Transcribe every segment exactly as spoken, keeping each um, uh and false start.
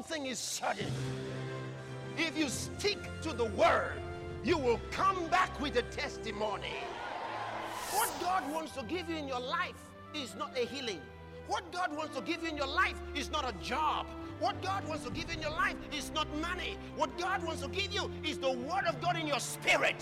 thing is certain. If you stick to the word, you will come back with a testimony. What God wants to give you in your life is not a healing. What God wants to give you in your life is not a job. What God wants to give you in your life is not money. What God wants to give you is the word of God in your spirit.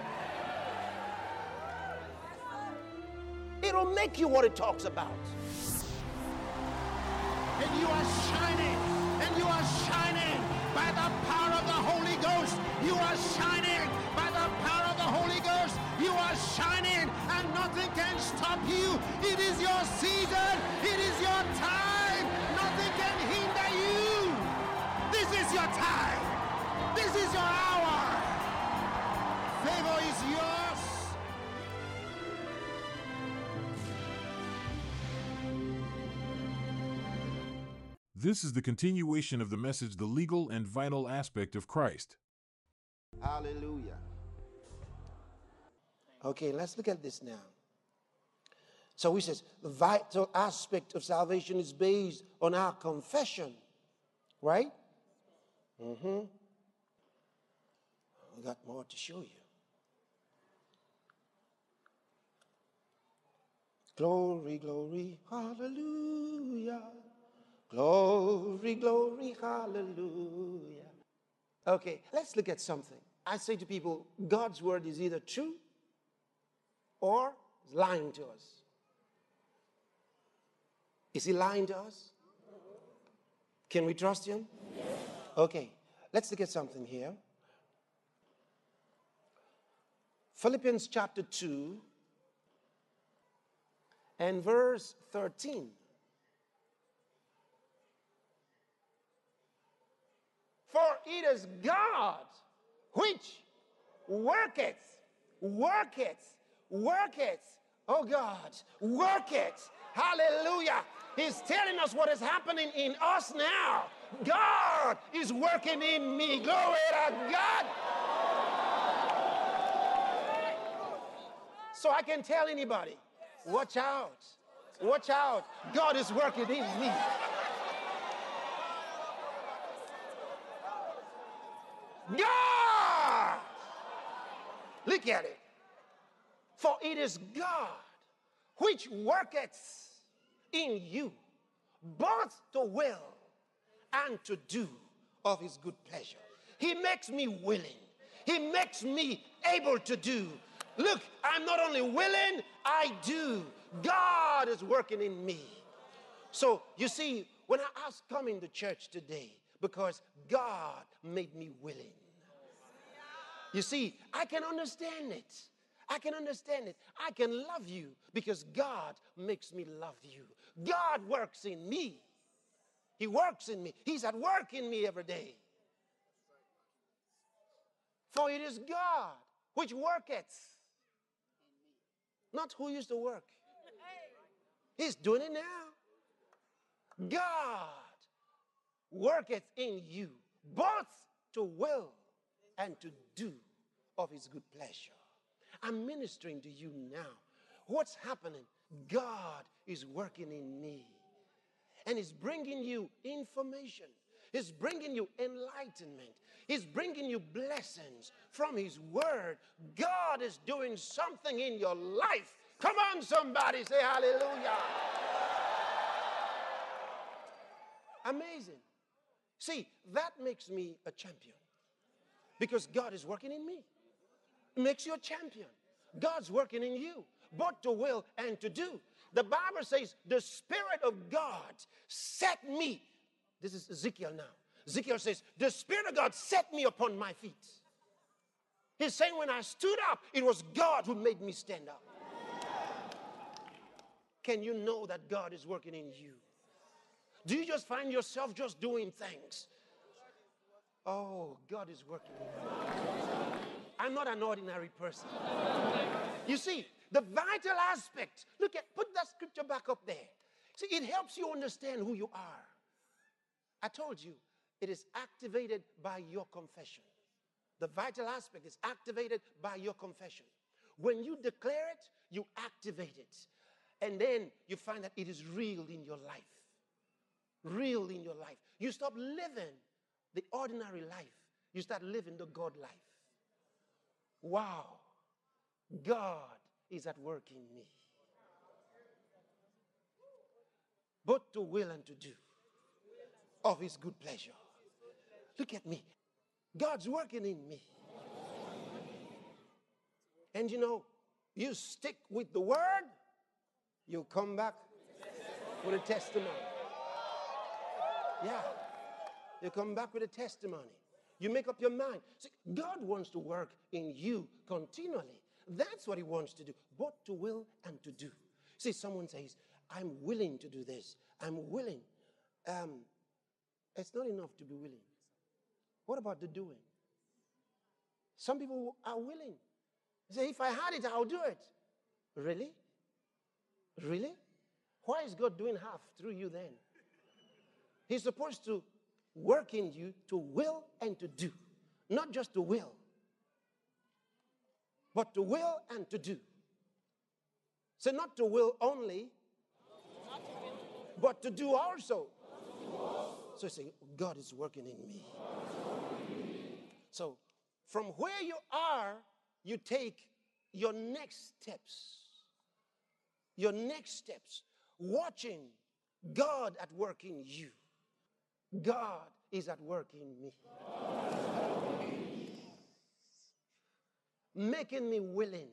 It'll make you what it talks about. And you are shining, and you are shining by the power of the Holy Ghost. You are shining by the power of the Holy Ghost. You are shining, and nothing can stop you. It is your season. It is your time. Nothing can hinder you. This is your time. This is your hour. Favor is yours. This is the continuation of the message, The Legal and Vital Aspect of Christ. Hallelujah. Okay, let's look at this now. So he says, the vital aspect of salvation is based on our confession. Right? Mm-hmm. I got more to show you. Glory, glory, hallelujah. Glory, glory, hallelujah. Okay, let's look at something. I say to people, God's word is either true or lying to us. Is he lying to us? Can we trust him? Okay, let's look at something here. Philippians chapter two and verse thirteen. For it is God which worketh, worketh, worketh. Oh God, work it. Hallelujah. He's telling us what is happening in us now. God is working in me. Glory to God. So I can tell anybody, watch out. Watch out. God is working in me. God! Look at it. For it is God which worketh in you both to will and to do of his good pleasure. He makes me willing. He makes me able to do. Look, I'm not only willing, I do. God is working in me. So you see, when I was coming to church today, because God made me willing. You see, I can understand it. I can understand it. I can love you because God makes me love you. God works in me. He works in me. He's at work in me every day. For it is God which worketh. Not who used to work. He's doing it now. God worketh in you both to will and to do of his good pleasure. I'm ministering to you now. What's happening? God is working in me. And he's bringing you information. He's bringing you enlightenment. He's bringing you blessings from his word. God is doing something in your life. Come on, somebody, say hallelujah. Amazing. See, that makes me a champion. Because God is working in me. It makes you a champion. God's working in you, both to will and to do. The Bible says, the Spirit of God set me. This is Ezekiel now. Ezekiel says, the Spirit of God set me upon my feet. He's saying when I stood up, it was God who made me stand up. Can you know that God is working in you? Do you just find yourself just doing things? Oh, God is working in me. I'm not an ordinary person. You see, the vital aspect, look at, put that scripture back up there. See, it helps you understand who you are. I told you, it is activated by your confession. The vital aspect is activated by your confession. When you declare it, you activate it. And then you find that it is real in your life. real in your life. You stop living the ordinary life. You start living the God life. Wow. God is at work in me, both to will and to do of his good pleasure. Look at me. God's working in me. And you know, you stick with the word, you'll come back with a testimony. Yeah. You come back with a testimony. You make up your mind. See, God wants to work in you continually. That's what he wants to do, both to will and to do. See, someone says, I'm willing to do this. I'm willing. Um, it's not enough to be willing. What about the doing? Some people are willing. They say, if I had it, I'll do it. Really? Really? Why is God doing half through you then? He's supposed to work in you to will and to do. Not just to will, but to will and to do. So not to will only, but to do also. So you say, God is working in me. So from where you are, you take your next steps. Your next steps. Watching God at work in you. God is at work in me. Making me willing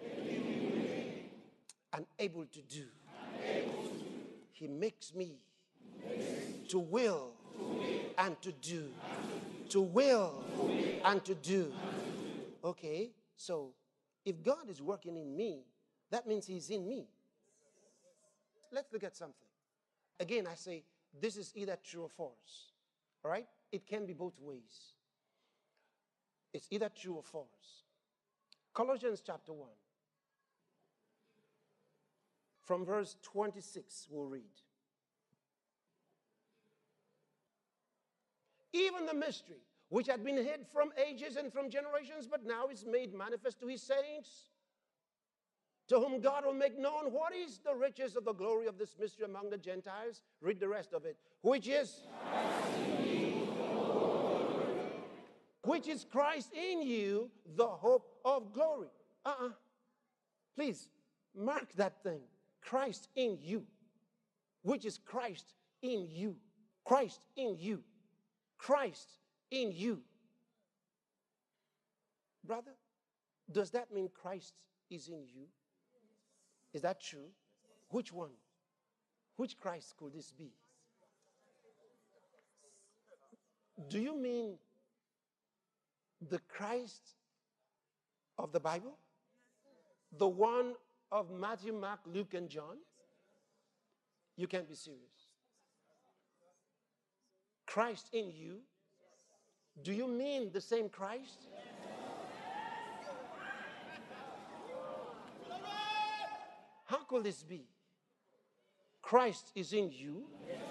and able to do. He makes me to will and to do. To will and to do. Okay, so if God is working in me, that means he's in me. Let's look at something. Again, I say, this is either true or false. All right? It can be both ways. It's either true or false. Colossians chapter one. From verse twenty-six, we'll read. Even the mystery, which had been hid from ages and from generations, but now is made manifest to his saints, to whom God will make known what is the riches of the glory of this mystery among the Gentiles. Read the rest of it. Which is which is Christ in you, the hope of glory. Uh-uh. Please, mark that thing. Christ in you. Which is Christ in you. Christ in you. Christ in you. Brother, does that mean Christ is in you? Is that true? Which one? Which Christ could this be? Do you mean the Christ of the Bible? The one of Matthew, Mark, Luke, and John? You can't be serious. Christ in you? Do you mean the same Christ? How could this be? Christ is in you?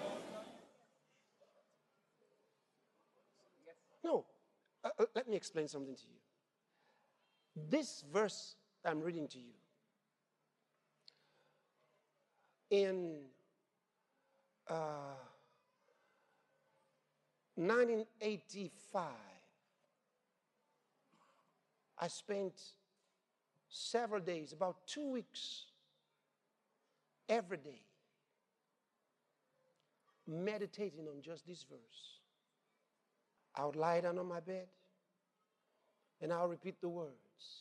No. Uh, uh, let me explain something to you. This verse I'm reading to you, in uh, nineteen eighty-five, I spent several days, about two weeks, every day, meditating on just this verse. I would lie down on my bed and I'll repeat the words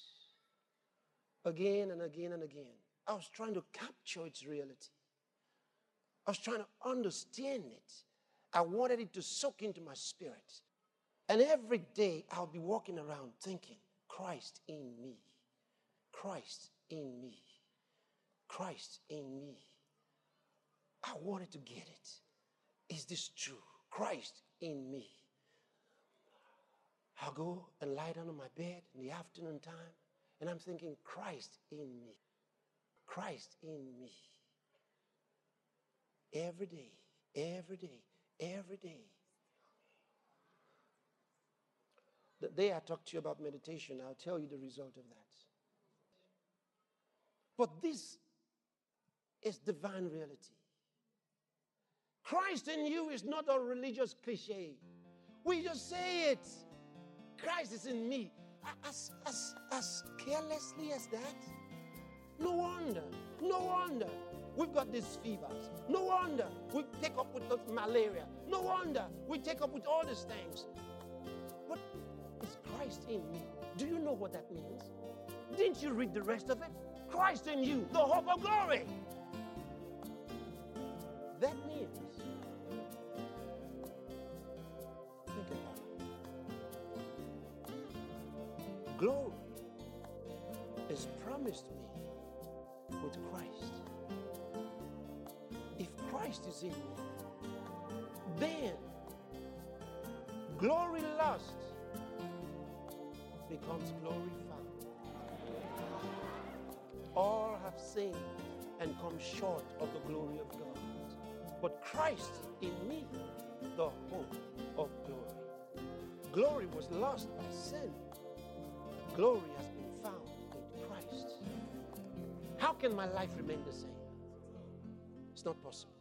again and again and again. I was trying to capture its reality. I was trying to understand it. I wanted it to soak into my spirit. And every day I'll be walking around thinking, Christ in me. Christ in me. Christ in me. I wanted to get it. Is this true? Christ in me. I'll go and lie down on my bed in the afternoon time, and I'm thinking, Christ in me. Christ in me. Every day, every day, every day. The day I talk to you about meditation, I'll tell you the result of that. But this is divine reality. Christ in you is not a religious cliche. We just say it. Christ is in me. As, as, as carelessly as that. No wonder. No wonder we've got these fevers. No wonder we take up with the malaria. No wonder we take up with all these things. But is Christ in me? Do you know what that means? Didn't you read the rest of it? Christ in you, the hope of glory. That means, think about it. Glory is promised me with Christ. If Christ is in me, then glory lost becomes glory found. All have sinned and come short of the glory of God. But Christ in me, the hope of glory. Glory was lost by sin. Glory has been found in Christ. How can my life remain the same? It's not possible.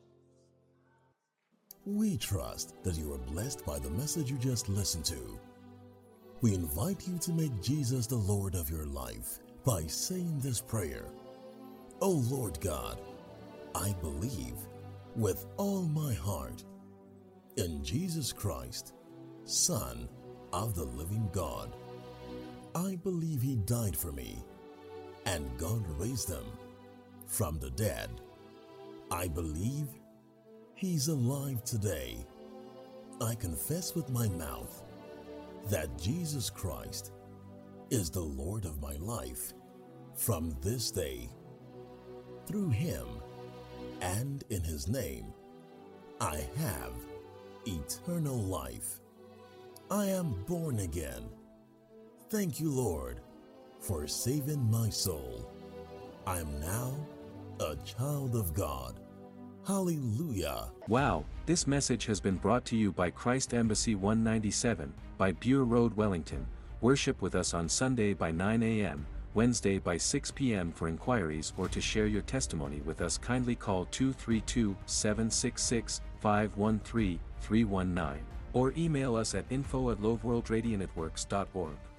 We trust that you are blessed by the message you just listened to. We invite you to make Jesus the Lord of your life by saying this prayer. Oh Lord God, I believe with all my heart in Jesus Christ, Son of the living God. I believe he died for me and God raised him from the dead. I believe he's alive today. I confess with my mouth that Jesus Christ is the Lord of my life from this day. Through him and in his name, I have eternal life. I am born again. Thank you, Lord, for saving my soul. I am now a child of God. Hallelujah. Wow, this message has been brought to you by Christ Embassy one ninety-seven, by Bure Road, Wellington. Worship with us on Sunday by nine a m, Wednesday by six p m For inquiries or to share your testimony with us, kindly call two three two, seven six six, five one three, three one nine or email us at info at loveworldradionetworks dot org.